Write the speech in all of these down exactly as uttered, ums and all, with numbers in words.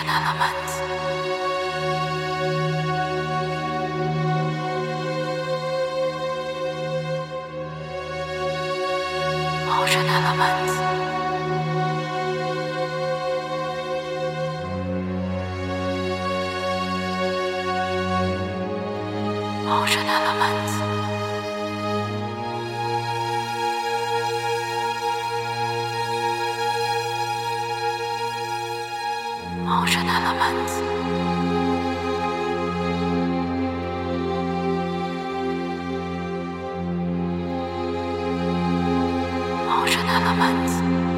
Motion elements. Motion elements. Motion elements. Motion elements. Motion elements.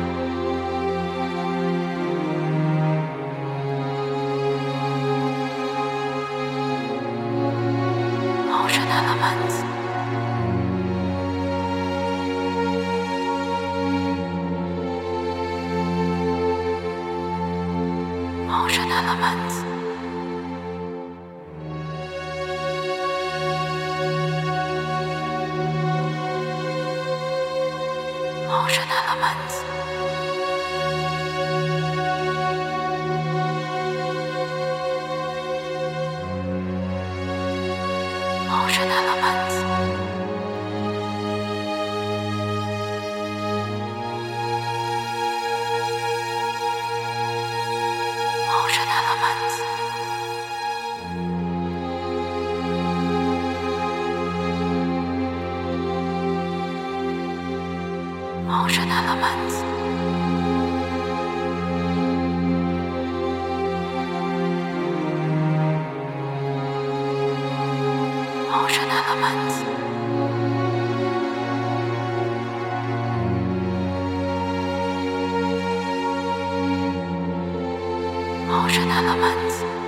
Motion elements. Motion elements. Motion elements. Motion elements. Motion elements. Motion elements. Motion elements. Motion elements.